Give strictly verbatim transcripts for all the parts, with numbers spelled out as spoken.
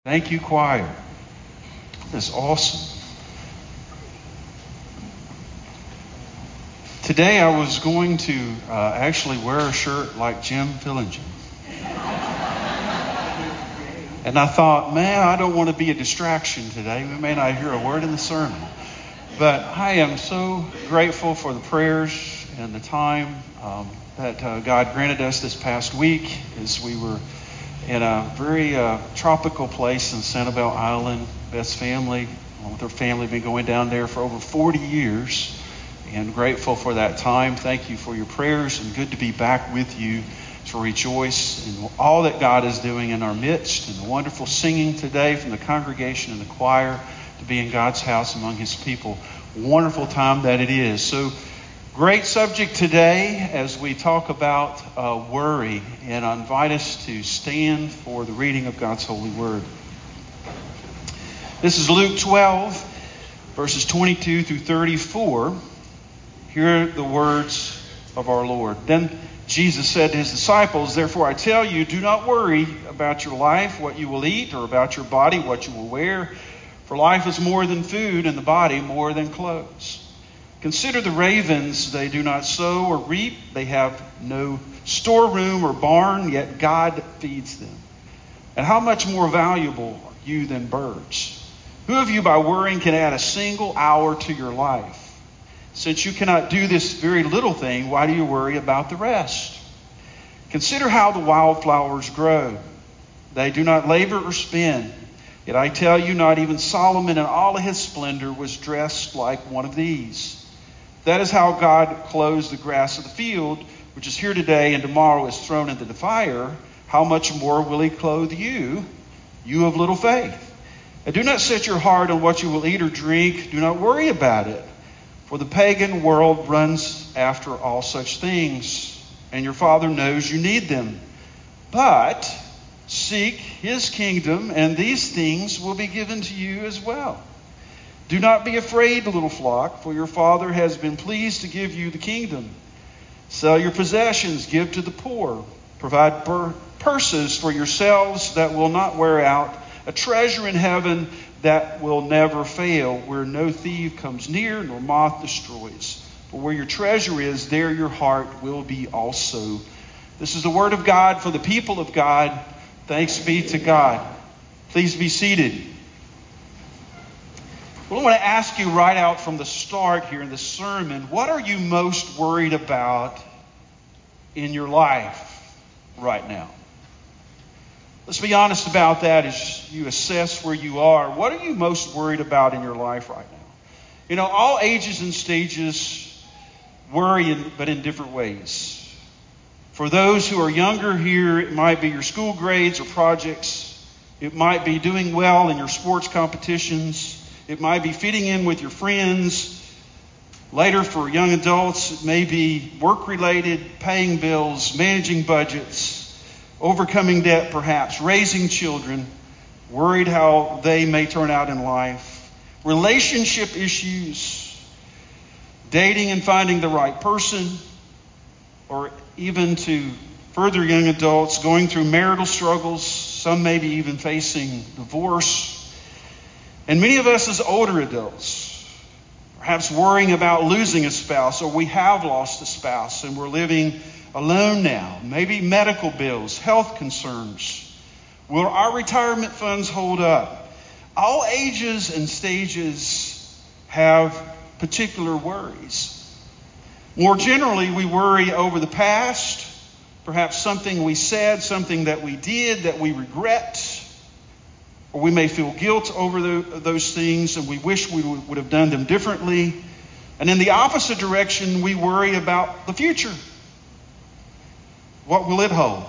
Thank you, choir. That's awesome. Today I was going to uh, actually wear a shirt like Jim Fillinger. And I thought, man, I don't want to be a distraction today. We may not hear a word in the sermon. But I am so grateful for the prayers and the time um, that uh, God granted us this past week as we were in a very uh, tropical place in Sanibel Island. Beth's family, along with her family, been going down there for over forty years. And grateful for that time. Thank you for your prayers, and good to be back with you to rejoice in all that God is doing in our midst, and the wonderful singing today from the congregation and the choir, to be in God's house among His people. Wonderful time that it is. So, great subject today as we talk about uh, worry, and I invite us to stand for the reading of God's holy word. This is Luke twelve, verses twenty-two through thirty-four. Hear the words of our Lord. Then Jesus said to His disciples, "Therefore I tell you, do not worry about your life, what you will eat, or about your body, what you will wear. For life is more than food, and the body more than clothes. Consider the ravens, they do not sow or reap, they have no storeroom or barn, yet God feeds them. And how much more valuable are you than birds? Who of you by worrying can add a single hour to your life? Since you cannot do this very little thing, why do you worry about the rest? Consider how the wildflowers grow. They do not labor or spin. Yet I tell you, not even Solomon in all of his splendor was dressed like one of these. That is how God clothes the grass of the field, which is here today and tomorrow is thrown into the fire. How much more will He clothe you, you of little faith? And do not set your heart on what you will eat or drink. Do not worry about it. For the pagan world runs after all such things, and your Father knows you need them. But seek His kingdom, and these things will be given to you as well. Do not be afraid, little flock, for your Father has been pleased to give you the kingdom. Sell your possessions, give to the poor. Provide pur- purses for yourselves that will not wear out, a treasure in heaven that will never fail, where no thief comes near nor moth destroys. For where your treasure is, there your heart will be also." This is the word of God for the people of God. Thanks be to God. Please be seated. Well, I want to ask you right out from the start here in the sermon, what are you most worried about in your life right now? Let's be honest about that as you assess where you are. What are you most worried about in your life right now? You know, all ages and stages worry, in, but in different ways. For those who are younger here, it might be your school grades or projects. It might be doing well in your sports competitions. It might be fitting in with your friends. Later, for young adults, it may be work-related, paying bills, managing budgets, overcoming debt perhaps, raising children, worried how they may turn out in life, relationship issues, dating and finding the right person, or even to further young adults going through marital struggles, some maybe even facing divorce. And many of us as older adults, perhaps worrying about losing a spouse, or we have lost a spouse and we're living alone now. Maybe medical bills, health concerns. Will our retirement funds hold up? All ages and stages have particular worries. More generally, we worry over the past, perhaps something we said, something that we did that we regret, or we may feel guilt over the, those things and we wish we would have done them differently. And in the opposite direction, we worry about the future. What will it hold?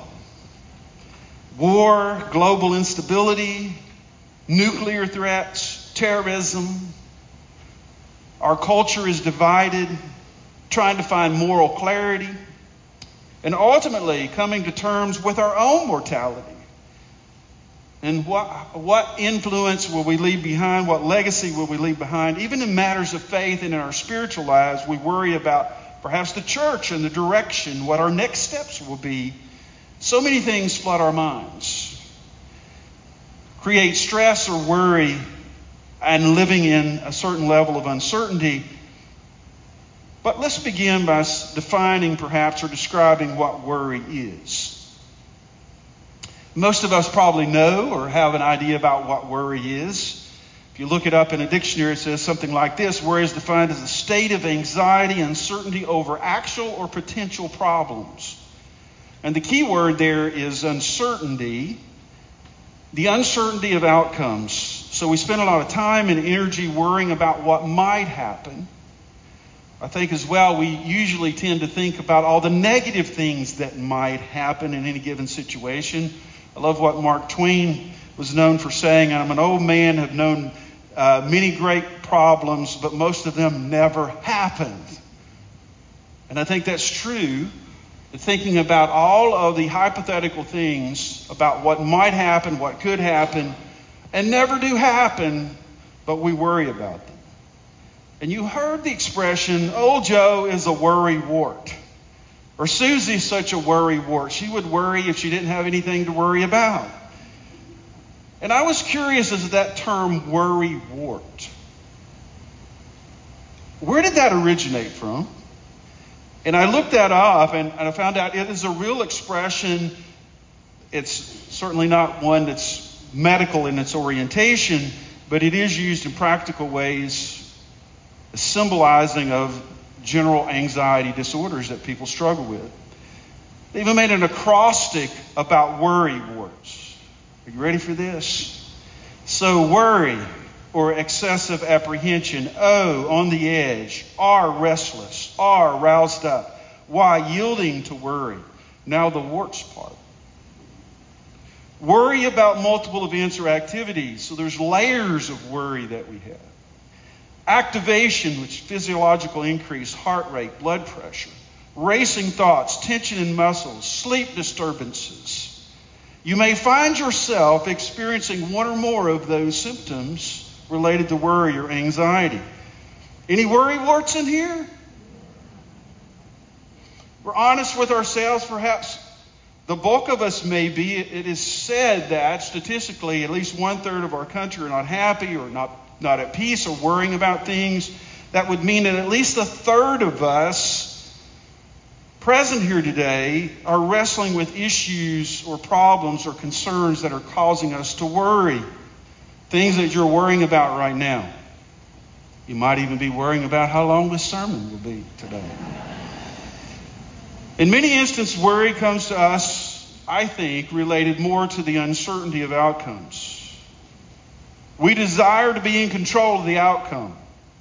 War, global instability, nuclear threats, terrorism. Our culture is divided, trying to find moral clarity, and ultimately coming to terms with our own mortality. And what, what influence will we leave behind? What legacy will we leave behind? Even in matters of faith and in our spiritual lives, we worry about perhaps the church and the direction, what our next steps will be. So many things flood our minds. create stress or worry and living in a certain level of uncertainty. But let's begin by defining perhaps or describing what worry is. Most of us probably know or have an idea about what worry is. If you look it up in a dictionary, it says something like this: worry is defined as a state of anxiety and uncertainty over actual or potential problems. And the key word there is uncertainty, the uncertainty of outcomes. So we spend a lot of time and energy worrying about what might happen. I think as well, we usually tend to think about all the negative things that might happen in any given situation. I love what Mark Twain was known for saying: I'm an old man, have known uh, many great problems, but most of them never happened. And I think that's true. Thinking about all of the hypothetical things about what might happen, what could happen, and never do happen, but we worry about them. And you heard the expression, old Joe is a worry wart. Or Susie's such a worry wart. She would worry if she didn't have anything to worry about. And I was curious as to that term worry wart. Where did that originate from? And I looked that up and, and I found out it is a real expression. It's certainly not one that's medical in its orientation, but it is used in practical ways, symbolizing of general anxiety disorders that people struggle with. They even made an acrostic about worry warts. Are you ready for this? So worry or excessive apprehension. O, on the edge. R, restless. R, roused up. Y, yielding to worry. Now the warts part. Worry about multiple events or activities. So there's layers of worry that we have. Activation, which is physiological increase, heart rate, blood pressure. Racing thoughts, tension in muscles, sleep disturbances. You may find yourself experiencing one or more of those symptoms related to worry or anxiety. Any worry warts in here? We're honest with ourselves, perhaps the bulk of us may be. It is said that statistically at least one third of our country are not happy or not, not at peace or worrying about things. That would mean that at least a third of us present here today are wrestling with issues or problems or concerns that are causing us to worry. Things that you're worrying about right now. You might even be worrying about how long this sermon will be today. In many instances, worry comes to us, I think, related more to the uncertainty of outcomes. We desire to be in control of the outcome.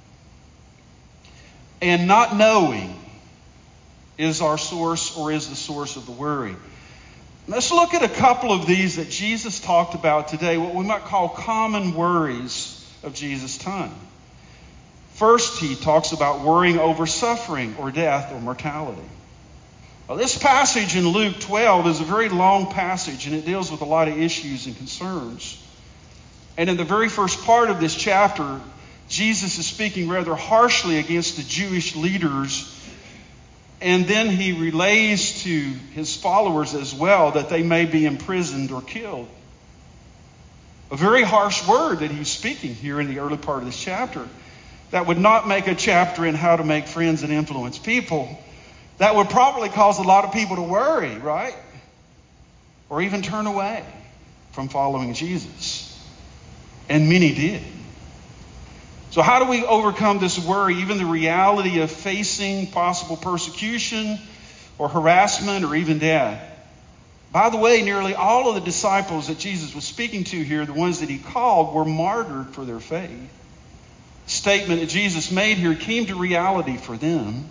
And not knowing is our source or is the source of the worry. Let's look at a couple of these that Jesus talked about today, what we might call common worries of Jesus' time. First, he talks about worrying over suffering or death or mortality. Well, this passage in Luke twelve is a very long passage, and it deals with a lot of issues and concerns. And in the very first part of this chapter, Jesus is speaking rather harshly against the Jewish leaders. And then he relays to his followers as well that they may be imprisoned or killed. A very harsh word that he's speaking here in the early part of this chapter. That would not make a chapter in how to make friends and influence people. That would probably cause a lot of people to worry, right? Or even turn away from following Jesus. And many did. So how do we overcome this worry, even the reality of facing possible persecution or harassment or even death? By the way, nearly all of the disciples that Jesus was speaking to here, the ones that he called, were martyred for their faith. The statement that Jesus made here came to reality for them.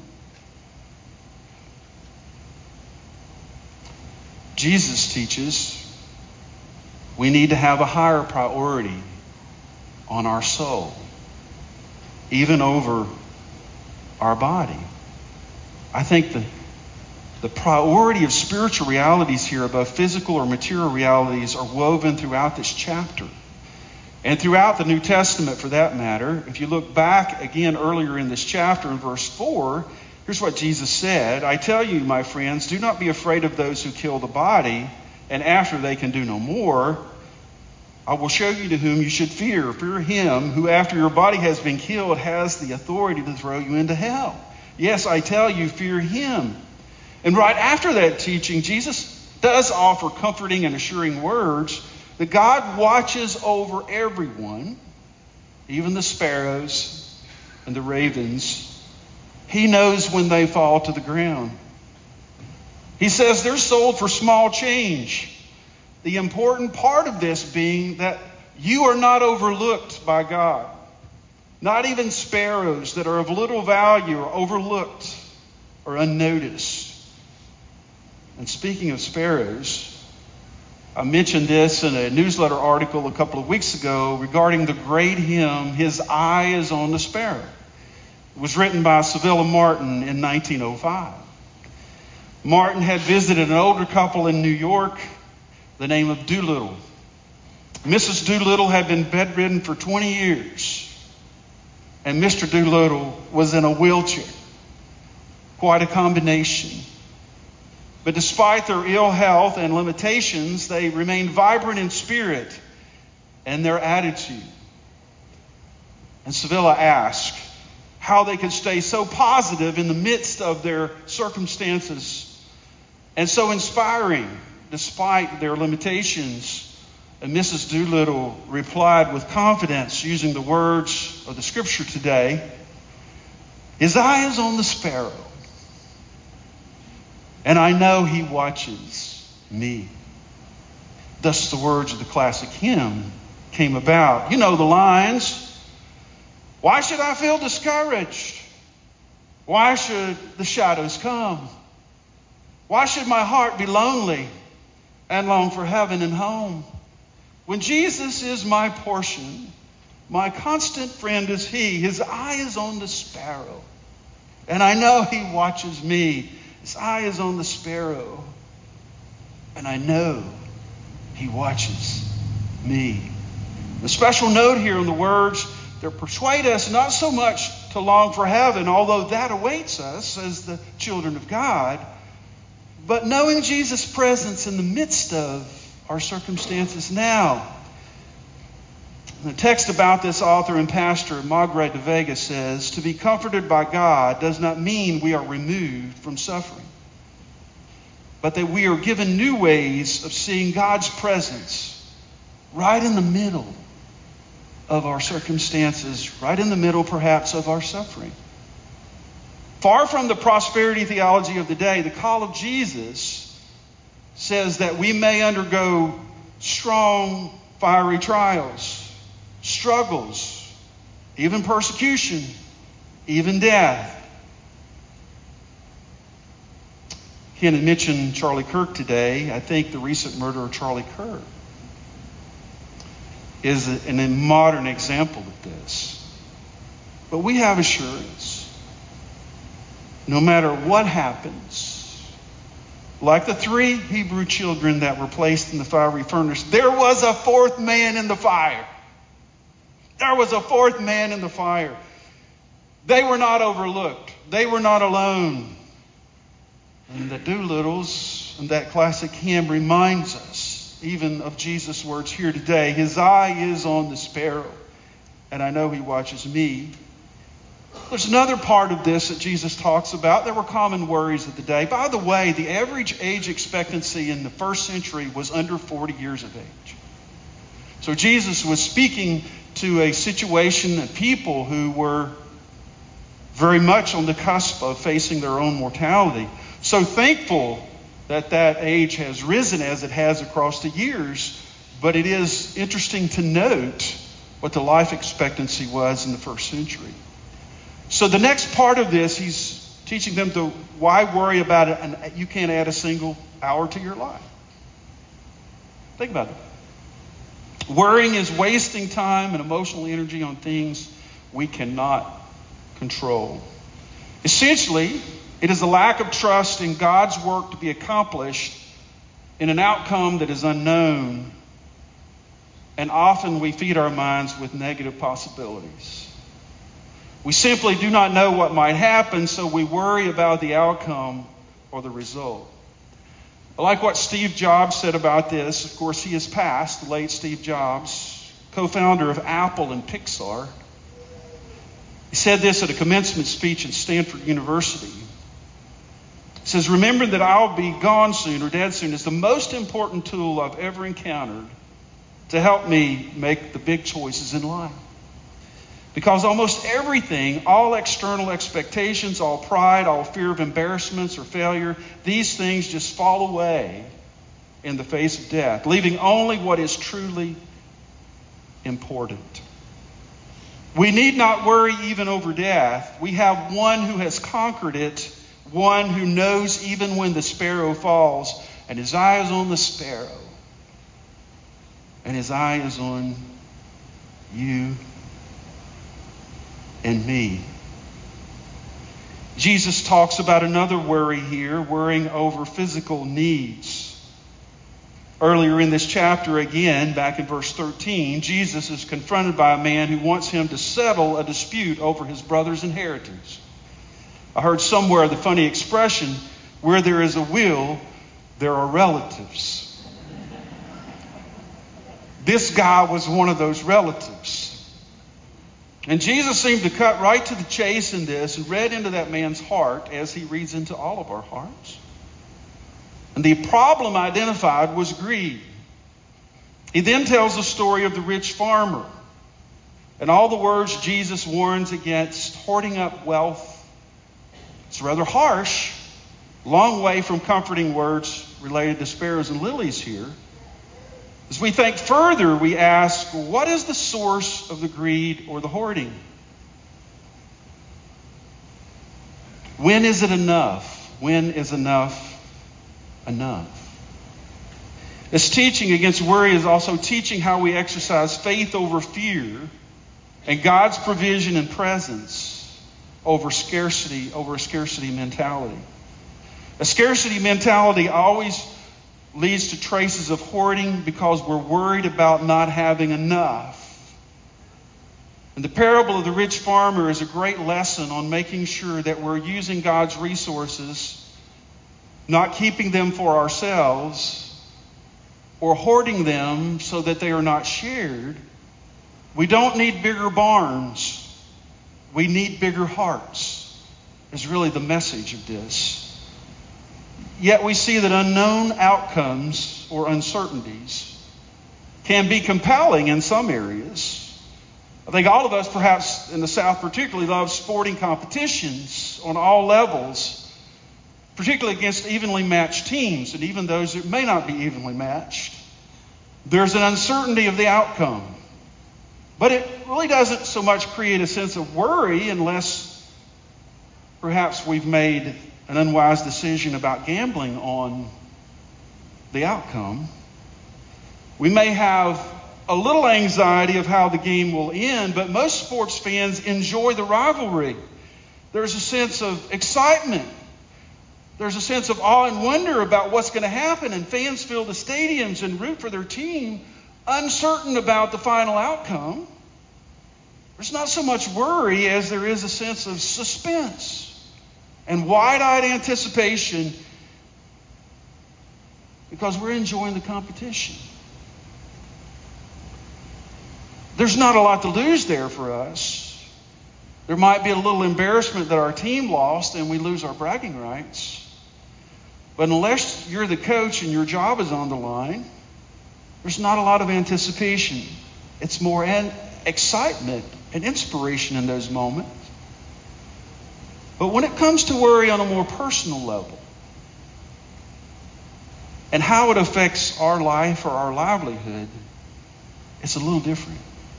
Jesus teaches we need to have a higher priority on our soul, even over our body. I think the, the priority of spiritual realities here above physical or material realities are woven throughout this chapter. And throughout the New Testament, for that matter. If you look back again earlier in this chapter in verse four, here's what Jesus said. I tell you, my friends, do not be afraid of those who kill the body, and after they can do no more. I will show you to whom you should fear. Fear him who, after your body has been killed, has the authority to throw you into hell. Yes, I tell you, fear him. And right after that teaching, Jesus does offer comforting and assuring words that God watches over everyone, even the sparrows and the ravens. He knows when they fall to the ground. He says they're sold for small change. The important part of this being that you are not overlooked by God. Not even sparrows that are of little value are overlooked or unnoticed. And speaking of sparrows, I mentioned this in a newsletter article a couple of weeks ago regarding the great hymn, His Eye is on the Sparrow. It was written by Sevilla Martin in nineteen oh five. Martin had visited an older couple in New York, the name of Doolittle. Missus Doolittle had been bedridden for twenty years, and Mister Doolittle was in a wheelchair. Quite a combination. But despite their ill health and limitations, they remained vibrant in spirit and their attitude. And Sevilla asked how they could stay so positive in the midst of their circumstances and so inspiring despite their limitations. And Missus Doolittle replied with confidence, using the words of the scripture today, His eye is on the sparrow, and I know he watches me. Thus the words of the classic hymn came about. You know the lines. Why should I feel discouraged? Why should the shadows come? Why should my heart be lonely and long for heaven and home? When Jesus is my portion, my constant friend is he. His eye is on the sparrow, and I know he watches me. His eye is on the sparrow, and I know he watches me. A special note here on the words that persuade us not so much to long for heaven, although that awaits us as the children of God, but knowing Jesus' presence in the midst of our circumstances now. The text about this author and pastor, Magre de Vega, says, to be comforted by God does not mean we are removed from suffering, but that we are given new ways of seeing God's presence right in the middle of our circumstances, right in the middle perhaps of our suffering. Far from the prosperity theology of the day, the call of Jesus says that we may undergo strong, fiery trials, struggles, even persecution, even death. Ken had mentioned Charlie Kirk today. I think the recent murder of Charlie Kirk is a, a modern example of this. But we have assurance. No matter what happens, like the three Hebrew children that were placed in the fiery furnace, there was a fourth man in the fire. There was a fourth man in the fire. They were not overlooked. They were not alone. And the Doolittles and that classic hymn reminds us even of Jesus' words here today. His eye is on the sparrow, and I know he watches me. There's another part of this that Jesus talks about. There were common worries of the day. By the way, the average age expectancy in the first century was under forty years of age. So Jesus was speaking to a situation and people who were very much on the cusp of facing their own mortality. So thankful that that age has risen as it has across the years, but it is interesting to note what the life expectancy was in the first century. So the next part of this, he's teaching them to why worry about it, and you can't add a single hour to your life. Think about it. Worrying is wasting time and emotional energy on things we cannot control. Essentially, it is a lack of trust in God's work to be accomplished in an outcome that is unknown, and often we feed our minds with negative possibilities. We simply do not know what might happen, so we worry about the outcome or the result. I like what Steve Jobs said about this. Of course, he has passed, the late Steve Jobs, co-founder of Apple and Pixar. He said this at a commencement speech at Stanford University. He says, "Remembering that I'll be gone soon or dead soon is the most important tool I've ever encountered to help me make the big choices in life. Because almost everything, all external expectations, all pride, all fear of embarrassments or failure, these things just fall away in the face of death, leaving only what is truly important. We need not worry even over death. We have one who has conquered it, one who knows even when the sparrow falls, and his eye is on the sparrow, and his eye is on you and me." Jesus talks about another worry here, worrying over physical needs. Earlier in this chapter, again, back in verse thirteen, Jesus is confronted by a man who wants him to settle a dispute over his brother's inheritance. I heard somewhere the funny expression, "Where there is a will, there are relatives." This guy was one of those relatives. And Jesus seemed to cut right to the chase in this and read into that man's heart as he reads into all of our hearts. And the problem identified was greed. He then tells the story of the rich farmer and all the words Jesus warns against hoarding up wealth. It's rather harsh, long way from comforting words related to sparrows and lilies here. As we think further, we ask, what is the source of the greed or the hoarding? When is it enough? When is enough enough? This teaching against worry is also teaching how we exercise faith over fear and God's provision and presence over scarcity, over a scarcity mentality. A scarcity mentality always leads to traces of hoarding because we're worried about not having enough. And the parable of the rich farmer is a great lesson on making sure that we're using God's resources, not keeping them for ourselves or hoarding them so that they are not shared. We don't need bigger barns. We need bigger hearts, is really the message of this. Yet we see that unknown outcomes or uncertainties can be compelling in some areas. I think all of us, perhaps in the South particularly, love sporting competitions on all levels, particularly against evenly matched teams, and even those that may not be evenly matched. There's an uncertainty of the outcome. But it really doesn't so much create a sense of worry unless perhaps we've made an unwise decision about gambling on the outcome. We may have a little anxiety of how the game will end, but most sports fans enjoy the rivalry. There's a sense of excitement. There's a sense of awe and wonder about what's going to happen, and fans fill the stadiums and root for their team, uncertain about the final outcome. There's not so much worry as there is a sense of suspense and wide-eyed anticipation because we're enjoying the competition. There's not a lot to lose there for us. There might be a little embarrassment that our team lost and we lose our bragging rights. But unless you're the coach and your job is on the line, there's not a lot of anticipation. It's more an excitement and inspiration in those moments. But when it comes to worry on a more personal level and how it affects our life or our livelihood, it's a little different.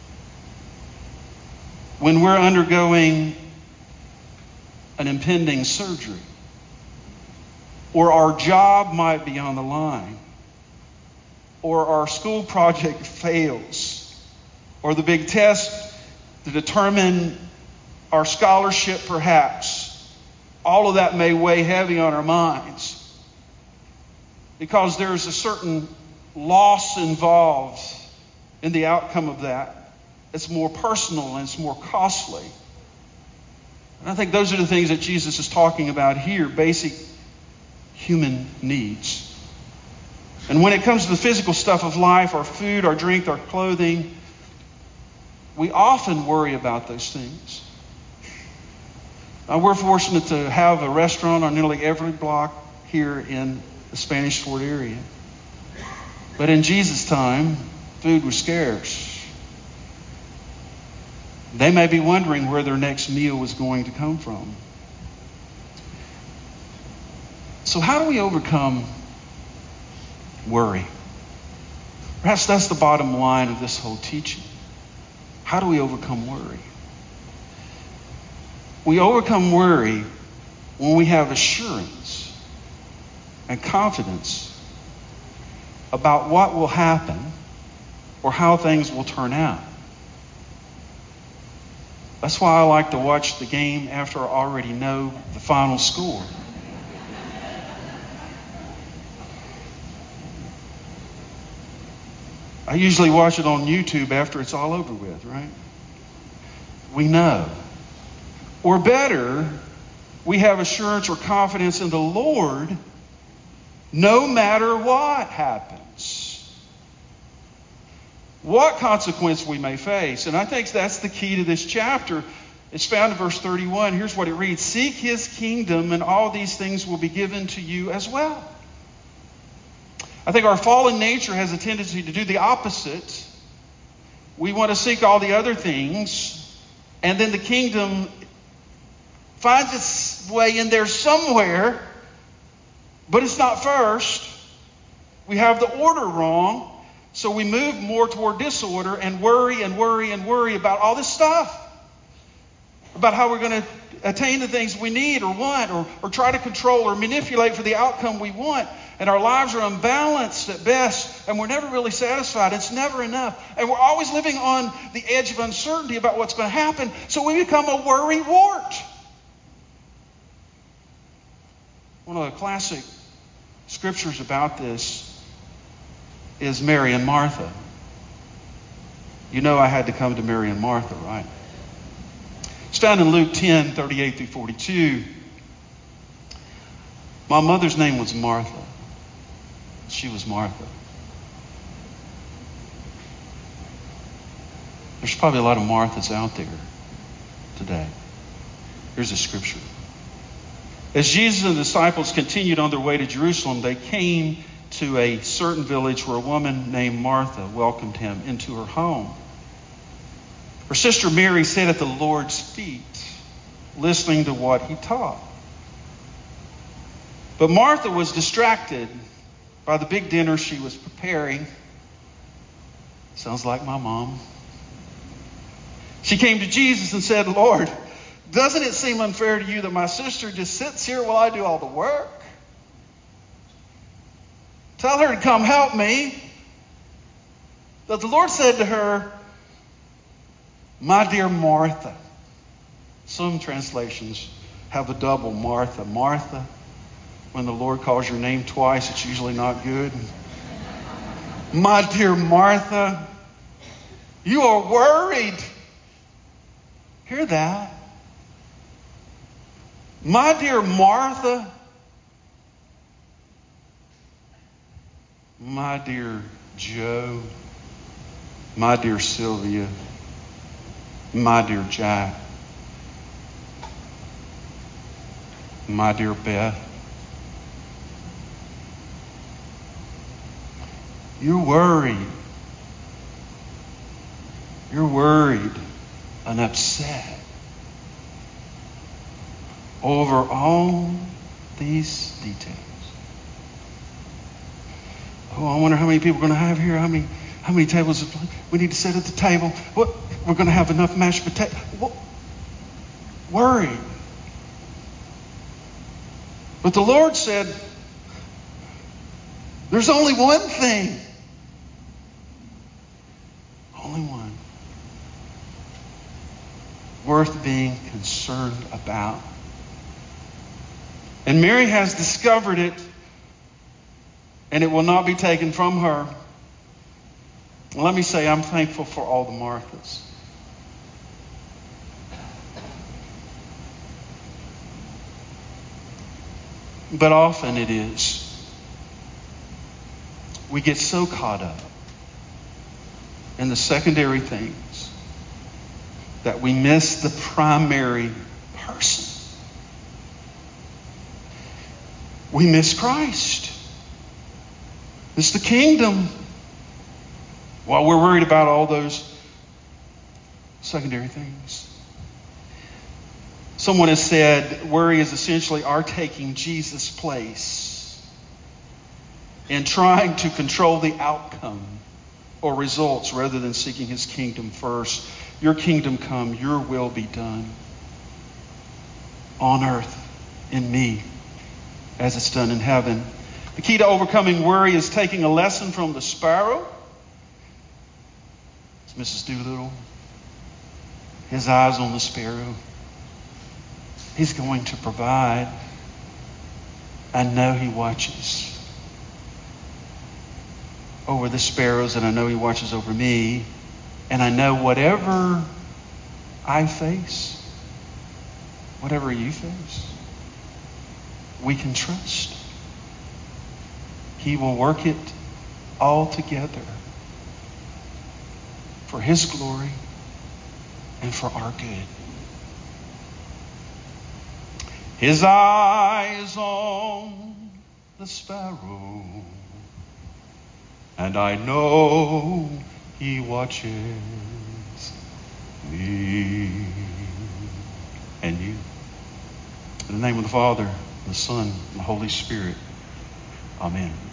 When we're undergoing an impending surgery, or our job might be on the line, or our school project fails, or the big test to determine our scholarship perhaps, all of that may weigh heavy on our minds because there's a certain loss involved in the outcome of that. It's more personal and it's more costly. And I think those are the things that Jesus is talking about here, basic human needs. And when it comes to the physical stuff of life, our food, our drink, our clothing, we often worry about those things. Now, we're fortunate to have a restaurant on nearly every block here in the Spanish Fort area. But in Jesus' time, food was scarce. They may be wondering where their next meal was going to come from. So how do we overcome worry? Perhaps that's the bottom line of this whole teaching. How do we overcome worry? We overcome worry when we have assurance and confidence about what will happen or how things will turn out. That's why I like to watch the game after I already know the final score. I usually watch it on YouTube after it's all over with, right? We know. Or better, we have assurance or confidence in the Lord no matter what happens. What consequence we may face. And I think that's the key to this chapter. It's found in verse thirty-one. Here's what it reads. Seek his kingdom and all these things will be given to you as well. I think our fallen nature has a tendency to do the opposite. We want to seek all the other things, and then the kingdom finds its way in there somewhere, but it's not first. We have the order wrong, so we move more toward disorder and worry and worry and worry about all this stuff. About how we're going to attain the things we need or want, or, or try to control or manipulate for the outcome we want. And our lives are unbalanced at best, and we're never really satisfied. It's never enough. And we're always living on the edge of uncertainty about what's going to happen, so we become a worry wart. One of the classic scriptures about this is Mary and Martha. You know I had to come to Mary and Martha, right? It's found in Luke ten, thirty-eight through forty-two. My mother's name was Martha. She was Martha. There's probably a lot of Marthas out there today. Here's a scripture. As Jesus and the disciples continued on their way to Jerusalem, they came to a certain village where a woman named Martha welcomed him into her home. Her sister Mary sat at the Lord's feet, listening to what he taught. But Martha was distracted by the big dinner she was preparing. Sounds like my mom. She came to Jesus and said, Lord, doesn't it seem unfair to you that my sister just sits here while I do all the work? Tell her to come help me. But the Lord said to her, my dear Martha. Some translations have a double Martha. Martha, when the Lord calls your name twice, it's usually not good. My dear Martha, you are worried. Hear that? My dear Martha, my dear Joe, my dear Sylvia, my dear Jack, my dear Beth, you're worried. You're worried and upset over all these details. Oh, I wonder how many people we're going to have here. How many, how many tables we need to sit at the table. What we're going to have enough mashed potato. What? Worried. But the Lord said, there's only one thing. Only one. Worth being concerned about. And Mary has discovered it, and it will not be taken from her. Let me say, I'm thankful for all the Marthas. But often it is we get so caught up in the secondary things that we miss the primary person. We miss Christ. It's the kingdom while we're worried about all those secondary things. Someone has said worry is essentially our taking Jesus' place in trying to control the outcome or results rather than seeking his kingdom first. Your kingdom come, your will be done on earth in me as it's done in heaven. The key to overcoming worry is taking a lesson from the sparrow. It's Missus Doolittle. His eyes on the sparrow. He's going to provide. I know he watches over the sparrows, and I know he watches over me. And I know whatever I face, whatever you face, we can trust. He will work it all together for his glory and for our good. His eyes on the sparrow, and I know he watches me and you. In the name of the Father, the Son, and the Holy Spirit. Amen.